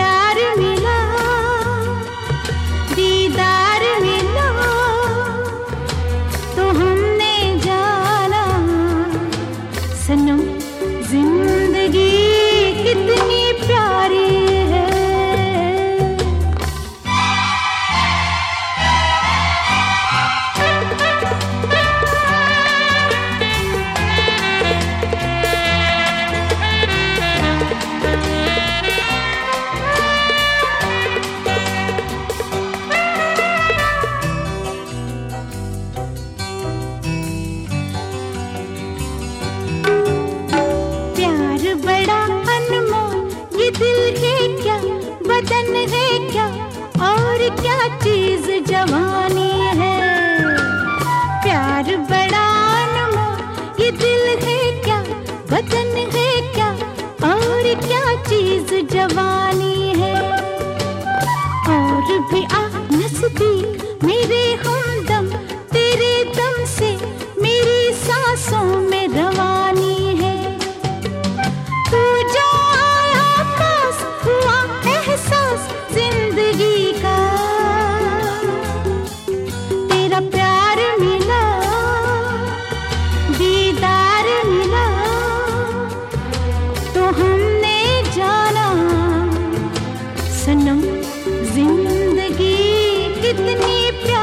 प्यार मिला, दीदार मिला, तो हमने जाना सनम जिंदगी कितनी प्यारी है। बड़ा अनमोल ये दिल है क्या, बदन है क्या, और क्या चीज जवानी है। प्यार बड़ा अनमोल ये दिल है क्या, बदन है क्या, और क्या चीज जवानी है। और भी आ नजदीक मेरे हमदम, तेरे दम से मेरी सांसों में रवानी है। जिंदगी का तेरा प्यार मिला, दीदार मिला, तो हमने जाना सनम जिंदगी कितनी प्यारी।